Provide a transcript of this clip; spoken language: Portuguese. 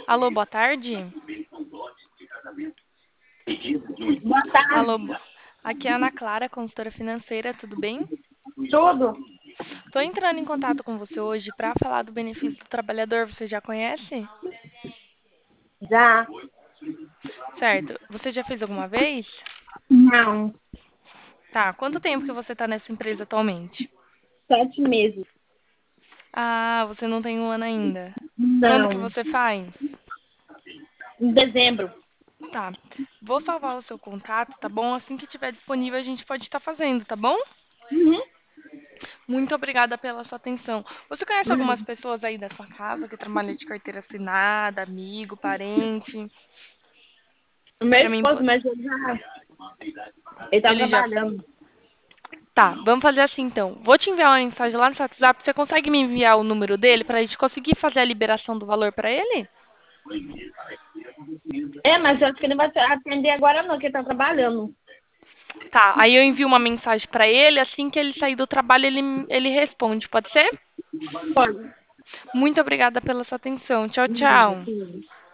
Alô, boa tarde. Boa Alô, tarde. aqui é a Ana Clara, consultora financeira, tudo bem? Tudo? Estou entrando em contato com você hoje para falar do benefício do trabalhador. Você já conhece? Já? Certo. Você já fez alguma vez? Não. Tá. Quanto tempo que você está nessa empresa atualmente? 7 meses. Ah, você não tem um ano ainda. Quando que Não. você faz? Em dezembro. Tá. Vou salvar o seu contato, tá bom? Assim que tiver disponível, a gente pode estar fazendo, tá bom? Uhum. Muito obrigada pela sua atenção. Você conhece algumas Uhum. pessoas aí da sua casa que trabalham de carteira assinada, amigo, parente? O meu Para mim, esposo, mas ele tá ele já. trabalhando. Tá, vamos fazer assim então. Vou te enviar uma mensagem lá no seu WhatsApp. Você consegue me enviar o número dele para a gente conseguir fazer a liberação do valor para ele? Mas eu acho que ele não vai atender agora não, que ele tá trabalhando. Tá, aí eu envio uma mensagem para ele. Assim que ele sair do trabalho, ele responde. Pode ser? Pode. Muito obrigada pela sua atenção. Tchau, Nada, tchau. sim.